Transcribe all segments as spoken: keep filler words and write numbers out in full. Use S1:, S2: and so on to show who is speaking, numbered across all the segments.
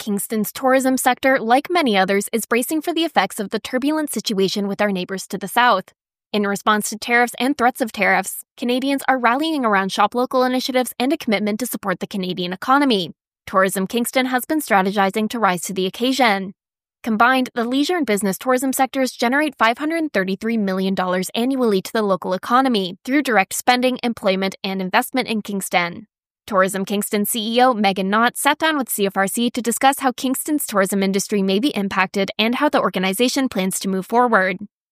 S1: Kingston's tourism sector, like many others, is bracing for the effects of the turbulent situation with our neighbors to the south. In response to tariffs and threats of tariffs, Canadians are rallying around Shop Local initiatives and a commitment to support the Canadian economy. Tourism Kingston has been strategizing to rise to the occasion. Combined, the leisure and business tourism sectors generate five hundred thirty-three million dollars annually to the local economy through direct spending, employment, and investment in Kingston. Tourism Kingston C E O Megan Knott sat down with C F R C to discuss how Kingston's tourism industry may be impacted and how the organization plans to move forward.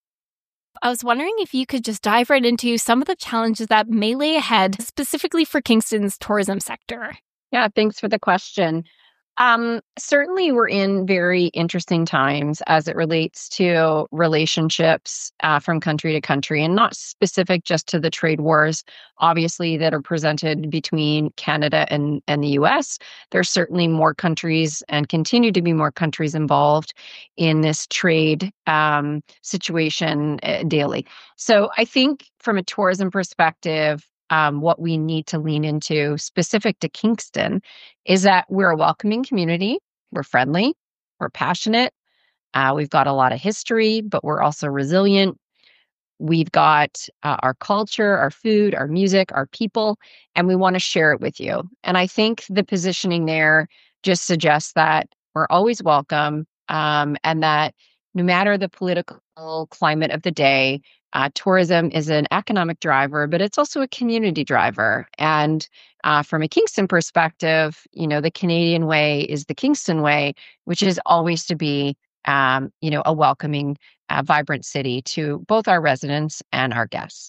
S1: I was wondering if you could just dive right into some of the challenges that may lay ahead, specifically for Kingston's tourism sector.
S2: Yeah, thanks for the question. Um, certainly, we're in very interesting times as it relates to relationships uh, from country to country, and not specific just to the trade wars, obviously, that are presented between Canada and, and the U S. There's certainly more countries and continue to be more countries involved in this trade um, situation uh, daily. So I think from a tourism perspective, Um, what we need to lean into specific to Kingston is that we're a welcoming community. We're friendly. We're passionate. Uh, we've got a lot of history, but we're also resilient. We've got uh, our culture, our food, our music, our people, and we want to share it with you. And I think the positioning there just suggests that we're always welcome um, and that no matter the political climate of the day, Uh, tourism is an economic driver, but it's also a community driver. And uh, from a Kingston perspective, you know, the Canadian way is the Kingston way, which is always to be, um, you know, a welcoming, uh, vibrant city to both our residents and our guests.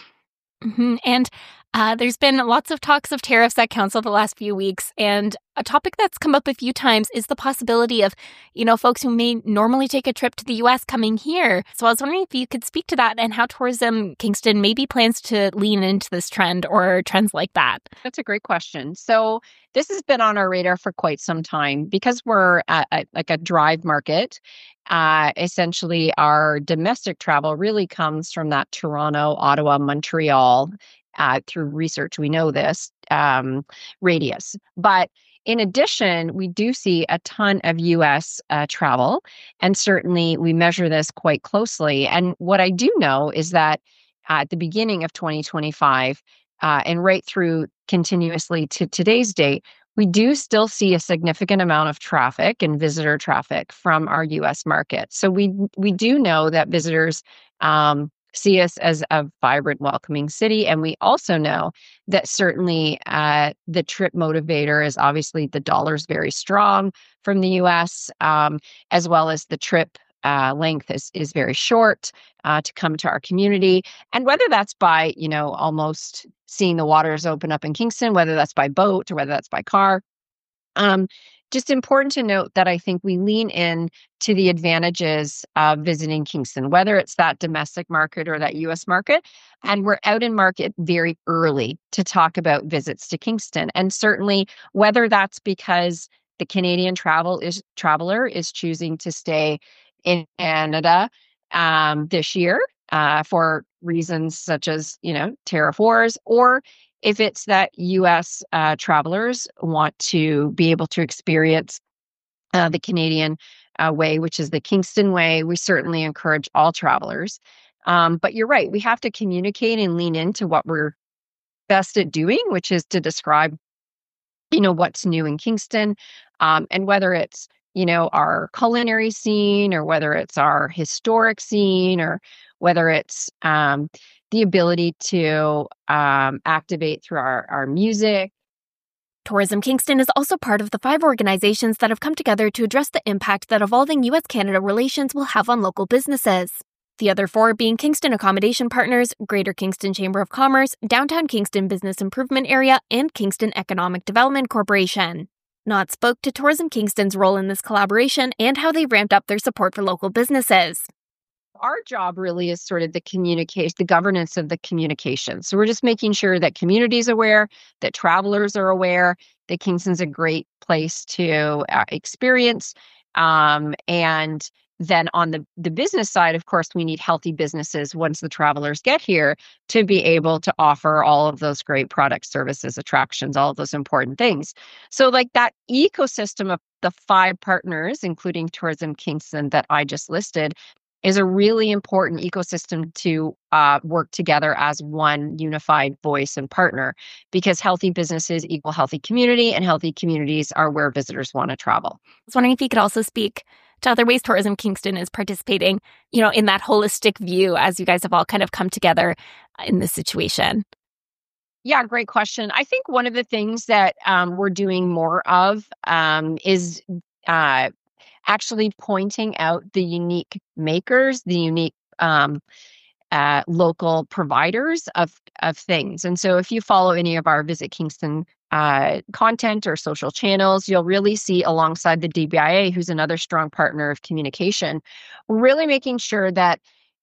S1: Mm-hmm. And uh, there's been lots of talks of tariffs at council the last few weeks. And a topic that's come up a few times is the possibility of, you know, folks who may normally take a trip to the U S coming here. So I was wondering if you could speak to that and how Tourism Kingston maybe plans to lean into this trend or trends like that.
S2: That's a great question. So this has been on our radar for quite some time because we're at, at like a drive market. Uh, essentially, our domestic travel really comes from that Toronto, Ottawa, Montreal. Uh, through research, we know this um, radius. But in addition, we do see a ton of U S uh, travel, and certainly we measure this quite closely. And what I do know is that uh, at the beginning of twenty twenty-five, uh, and right through continuously to today's date, we do still see a significant amount of traffic and visitor traffic from our U S market. So we we do know that visitors um, see us as a vibrant, welcoming city. And we also know that certainly uh, the trip motivator is obviously the dollar's very strong from the U S, um, as well as the trip uh, length is, is very short uh, to come to our community. And whether that's by, you know, almost seeing the waters open up in Kingston, whether that's by boat or whether that's by car, um, just important to note that I think we lean in to the advantages of visiting Kingston, whether it's that domestic market or that U S market. And we're out in market very early to talk about visits to Kingston. And certainly, whether that's because the Canadian travel is traveler is choosing to stay in Canada um, this year uh, for reasons such as, you know, tariff wars, or if it's that U S uh, travelers want to be able to experience uh, the Canadian uh, way, which is the Kingston way, we certainly encourage all travelers. Um, but you're right, we have to communicate and lean into what we're best at doing, which is to describe, you know, what's new in Kingston, um, and whether it's, you know, our culinary scene or whether it's our historic scene or whether it's um, the ability to um, activate through our, our music.
S1: Tourism Kingston is also part of the five organizations that have come together to address the impact that evolving U S Canada relations will have on local businesses. The other four being Kingston Accommodation Partners, Greater Kingston Chamber of Commerce, Downtown Kingston Business Improvement Area, and Kingston Economic Development Corporation. Knott spoke to Tourism Kingston's role in this collaboration and how they've ramped up their support for local businesses.
S2: Our job really is sort of the communication, the governance of the communication. So we're just making sure that community is aware, that travelers are aware, that Kingston's a great place to uh, experience, um, and then on the, the business side, of course, we need healthy businesses once the travelers get here to be able to offer all of those great products, services, attractions, all of those important things. So like that ecosystem of the five partners, including Tourism Kingston that I just listed, is a really important ecosystem to uh, work together as one unified voice and partner, because healthy businesses equal healthy community, and healthy communities are where visitors want to travel.
S1: I was wondering if you could also speak to other ways Tourism Kingston is participating, you know, in that holistic view as you guys have all kind of come together in this situation.
S2: Yeah, great question. I think one of the things that um, we're doing more of um, is uh, actually pointing out the unique makers, the unique um, uh, local providers of of things. And so if you follow any of our Visit Kingston uh, content or social channels, you'll really see alongside the D B I A, who's another strong partner of communication, really making sure that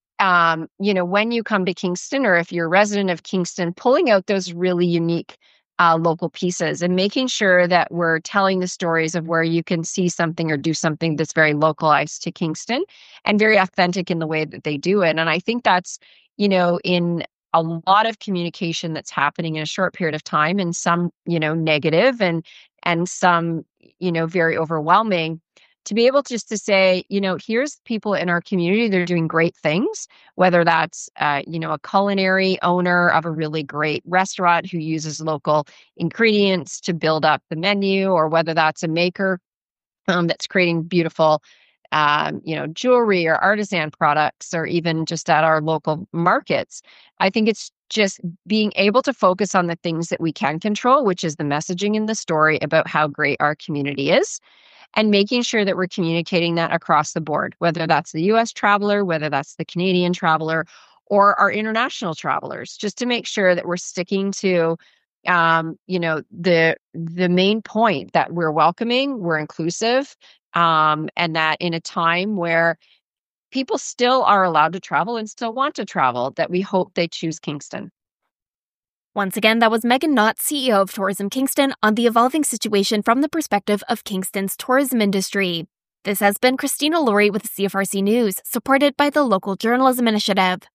S2: um, you know, when you come to Kingston, or if you're a resident of Kingston, pulling out those really unique uh, local pieces and making sure that we're telling the stories of where you can see something or do something that's very localized to Kingston and very authentic in the way that they do it. And I think that's, you know, in a lot of communication that's happening in a short period of time, and some, you know, negative and and some, you know, very overwhelming. To be able just to say, you know, here's people in our community, they're doing great things, whether that's, uh, you know, a culinary owner of a really great restaurant who uses local ingredients to build up the menu, or whether that's a maker um, that's creating beautiful, um, you know, jewelry or artisan products, or even just at our local markets. I think it's just being able to focus on the things that we can control, which is the messaging in the story about how great our community is, and making sure that we're communicating that across the board, whether that's the U S traveler, whether that's the Canadian traveler, or our international travelers, just to make sure that we're sticking to, um, you know, the the main point that we're welcoming, we're inclusive, um, and that in a time where people still are allowed to travel and still want to travel, that we hope they choose Kingston.
S1: Once again, that was Megan Knott, C E O of Tourism Kingston, on the evolving situation from the perspective of Kingston's tourism industry. This has been Christina Laurie with C F R C News, supported by the Local Journalism Initiative.